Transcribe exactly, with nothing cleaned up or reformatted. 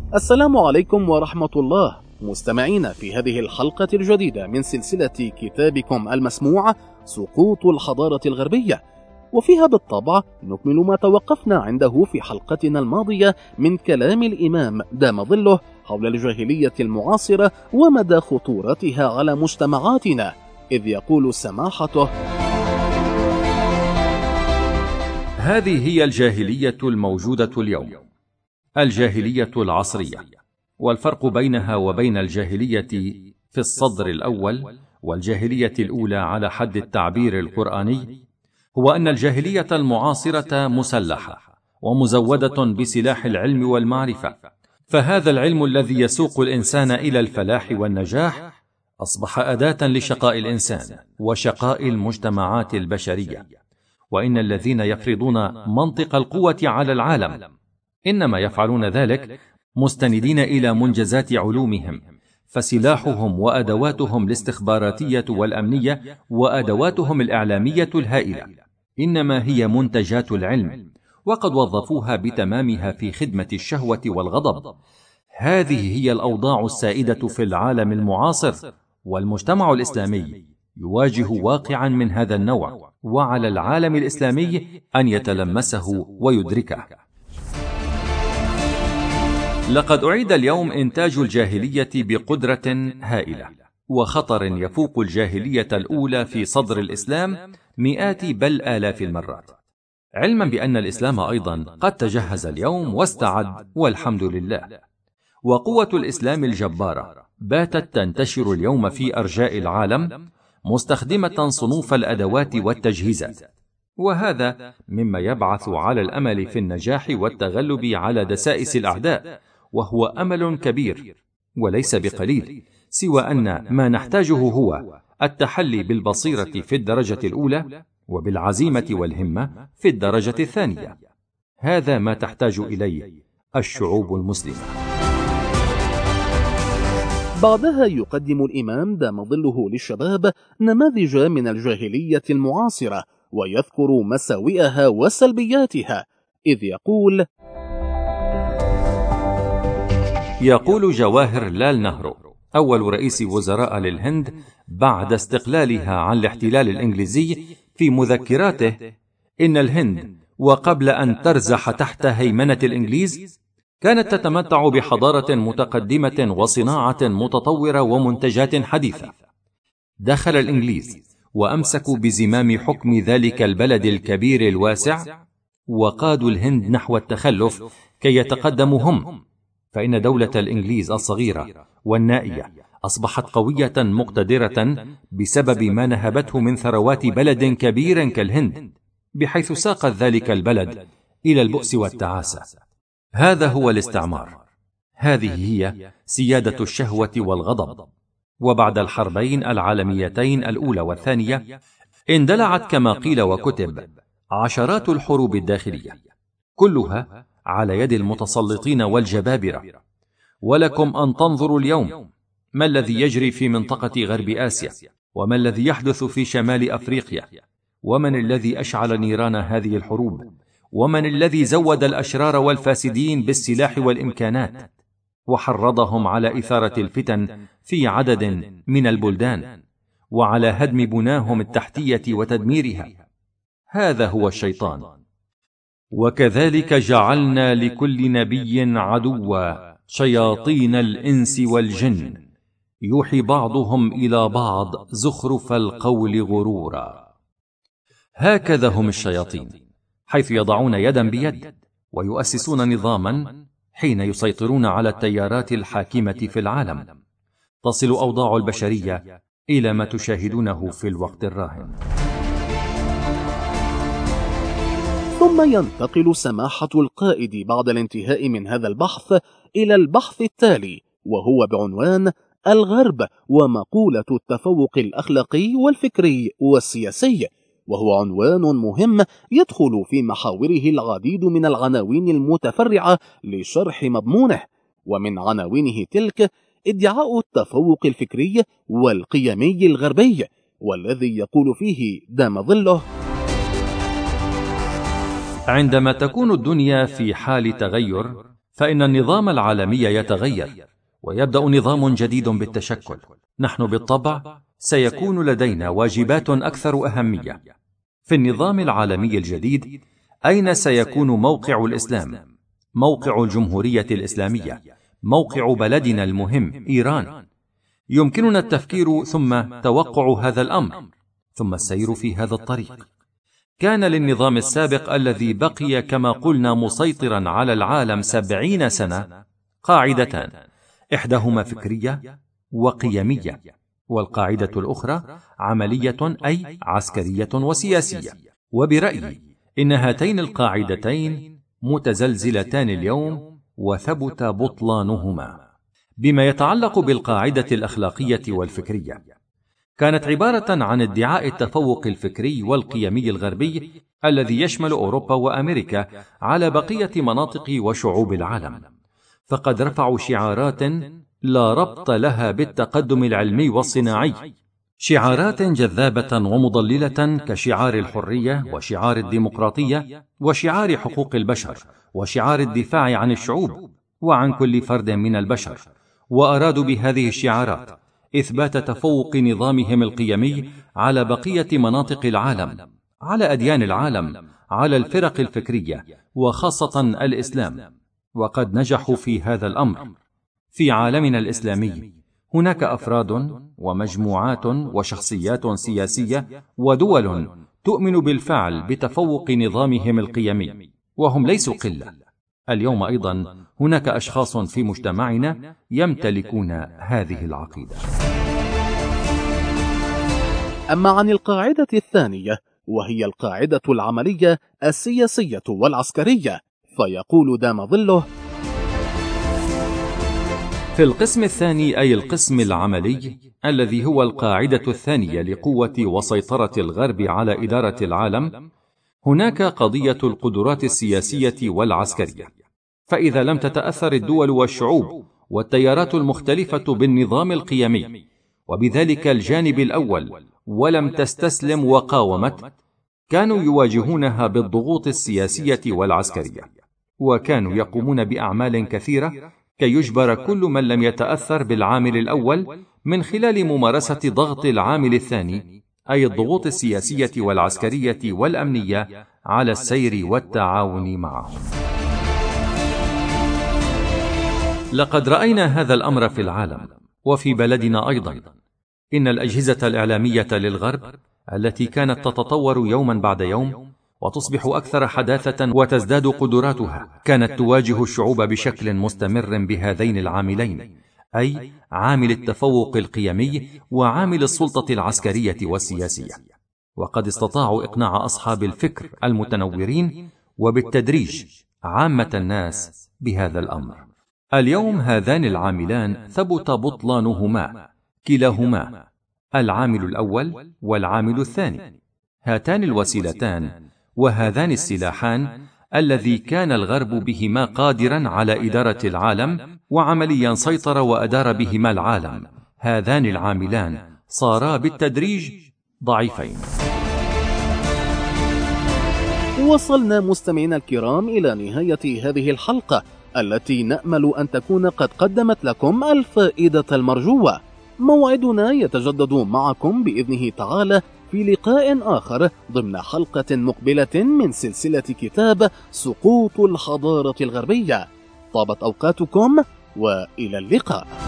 السلام عليكم ورحمة الله مستمعين في هذه الحلقة الجديدة من سلسلة كتابكم المسموع سقوط الحضارة الغربية، وفيها بالطبع نكمل ما توقفنا عنده في حلقتنا الماضية من كلام الإمام دام ظله حول الجاهلية المعاصرة ومدى خطورتها على مجتمعاتنا، إذ يقول سماحته: هذه هي الجاهلية الموجودة اليوم، الجاهلية العصرية. والفرق بينها وبين الجاهلية في الصدر الأول والجاهلية الأولى على حد التعبير القرآني هو أن الجاهلية المعاصرة مسلحة ومزودة بسلاح العلم والمعرفة، فهذا العلم الذي يسوق الإنسان إلى الفلاح والنجاح أصبح أداة لشقاء الإنسان وشقاء المجتمعات البشرية. وإن الذين يفرضون منطق القوة على العالم إنما يفعلون ذلك مستندين إلى منجزات علومهم، فسلاحهم وأدواتهم الاستخباراتية والأمنية وأدواتهم الإعلامية الهائلة إنما هي منتجات العلم، وقد وظفوها بتمامها في خدمة الشهوة والغضب. هذه هي الأوضاع السائدة في العالم المعاصر، والمجتمع الإسلامي يواجه واقعا من هذا النوع، وعلى العالم الإسلامي أن يتلمسه ويدركه. لقد أعيد اليوم إنتاج الجاهلية بقدرة هائلة وخطر يفوق الجاهلية الأولى في صدر الإسلام مئات بل آلاف المرات، علما بأن الإسلام أيضا قد تجهز اليوم واستعد والحمد لله. وقوة الإسلام الجبارة باتت تنتشر اليوم في أرجاء العالم مستخدمة صنوف الأدوات والتجهيزات، وهذا مما يبعث على الأمل في النجاح والتغلب على دسائس الأعداء، وهو أمل كبير وليس بقليل، سوى أن ما نحتاجه هو التحلي بالبصيرة في الدرجة الأولى وبالعزيمة والهمة في الدرجة الثانية. هذا ما تحتاج إليه الشعوب المسلمة. بعدها يقدم الإمام دام ظله للشباب نماذج من الجاهلية المعاصرة ويذكر مساوئها وسلبياتها، إذ يقول: يقول جواهر لال نهرو أول رئيس وزراء للهند بعد استقلالها عن الاحتلال الإنجليزي في مذكراته: إن الهند وقبل أن ترزح تحت هيمنة الإنجليز كانت تتمتع بحضارة متقدمة وصناعة متطورة ومنتجات حديثة. دخل الإنجليز وأمسكوا بزمام حكم ذلك البلد الكبير الواسع وقادوا الهند نحو التخلف كي يتقدموا هم، فإن دولة الإنجليز الصغيرة والنائية أصبحت قوية مقتدرة بسبب ما نهبته من ثروات بلد كبير كالهند، بحيث ساقت ذلك البلد إلى البؤس والتعاسة. هذا هو الاستعمار، هذه هي سيادة الشهوة والغضب. وبعد الحربين العالميتين الأولى والثانية اندلعت كما قيل وكتب عشرات الحروب الداخلية، كلها على يد المتسلطين والجبابرة. ولكم أن تنظروا اليوم ما الذي يجري في منطقة غرب آسيا، وما الذي يحدث في شمال أفريقيا، ومن الذي أشعل نيران هذه الحروب، ومن الذي زود الأشرار والفاسدين بالسلاح والإمكانات وحرضهم على إثارة الفتن في عدد من البلدان وعلى هدم بناهم التحتية وتدميرها. هذا هو الشيطان. وكذلك جعلنا لكل نبي عدوا شياطين الإنس والجن يوحي بعضهم إلى بعض زخرف القول غرورا. هكذا هم الشياطين، حيث يضعون يدا بيد ويؤسسون نظاما حين يسيطرون على التيارات الحاكمة في العالم، تصل أوضاع البشرية إلى ما تشاهدونه في الوقت الراهن. ثم ينتقل سماحة القائد بعد الانتهاء من هذا البحث إلى البحث التالي، وهو بعنوان الغرب ومقولة التفوق الأخلاقي والفكري والسياسي، وهو عنوان مهم يدخل في محاوره العديد من العناوين المتفرعة لشرح مضمونه. ومن عناوينه تلك ادعاء التفوق الفكري والقيمي الغربي، والذي يقول فيه دام ظله: عندما تكون الدنيا في حال تغير فإن النظام العالمي يتغير ويبدأ نظام جديد بالتشكل. نحن بالطبع سيكون لدينا واجبات أكثر أهمية. في النظام العالمي الجديد أين سيكون موقع الإسلام؟ موقع الجمهورية الإسلامية، موقع بلدنا المهم إيران. يمكننا التفكير ثم توقع هذا الأمر، ثم السير في هذا الطريق. كان للنظام السابق الذي بقي كما قلنا مسيطرا على العالم سبعين سنة قاعدتان، إحداهما فكرية وقيمية، والقاعدة الأخرى عملية أي عسكرية وسياسية. وبرأيي إن هاتين القاعدتين متزلزلتان اليوم وثبت بطلانهما. بما يتعلق بالقاعدة الأخلاقية والفكرية، كانت عبارة عن ادعاء التفوق الفكري والقيمي الغربي الذي يشمل أوروبا وأمريكا على بقية مناطق وشعوب العالم. فقد رفعوا شعارات لا ربط لها بالتقدم العلمي والصناعي، شعارات جذابة ومضللة كشعار الحرية وشعار الديمقراطية وشعار حقوق البشر وشعار الدفاع عن الشعوب وعن كل فرد من البشر. وأرادوا بهذه الشعارات إثبات تفوق نظامهم القيمي على بقية مناطق العالم، على أديان العالم، على الفرق الفكرية وخاصة الإسلام. وقد نجحوا في هذا الأمر. في عالمنا الإسلامي هناك أفراد ومجموعات وشخصيات سياسية ودول تؤمن بالفعل بتفوق نظامهم القيمي، وهم ليسوا قلة. اليوم أيضا هناك أشخاص في مجتمعنا يمتلكون هذه العقيدة. أما عن القاعدة الثانية وهي القاعدة العملية السياسية والعسكرية، فيقول دام ظله: في القسم الثاني، أي القسم العملي الذي هو القاعدة الثانية لقوة وسيطرة الغرب على إدارة العالم، هناك قضية القدرات السياسية والعسكرية. فإذا لم تتأثر الدول والشعوب والتيارات المختلفة بالنظام القيمي وبذلك الجانب الأول ولم تستسلم وقاومت، كانوا يواجهونها بالضغوط السياسية والعسكرية، وكانوا يقومون بأعمال كثيرة كي يجبر كل من لم يتأثر بالعامل الأول من خلال ممارسة ضغط العامل الثاني، أي الضغوط السياسية والعسكرية والأمنية، على السير والتعاون معهم. لقد رأينا هذا الأمر في العالم وفي بلدنا أيضا. إن الأجهزة الإعلامية للغرب التي كانت تتطور يوما بعد يوم وتصبح أكثر حداثة وتزداد قدراتها، كانت تواجه الشعوب بشكل مستمر بهذين العاملين، أي عامل التفوق القيمي وعامل السلطة العسكرية والسياسية. وقد استطاعوا إقناع أصحاب الفكر المتنورين وبالتدريج عامة الناس بهذا الأمر. اليوم هذان العاملان ثبت بطلانهما كلاهما، العامل الأول والعامل الثاني. هاتان الوسيلتان وهذان السلاحان الذي كان الغرب بهما قادرا على إدارة العالم وعمليا سيطر وأدار بهما العالم، هذان العاملان صارا بالتدريج ضعيفين. وصلنا مستمعينا الكرام إلى نهاية هذه الحلقة التي نأمل أن تكون قد قدمت لكم الفائدة المرجوة. موعدنا يتجدد معكم بإذنه تعالى في لقاء آخر ضمن حلقة مقبلة من سلسلة كتاب سقوط الحضارة الغربية. طابت أوقاتكم وإلى اللقاء.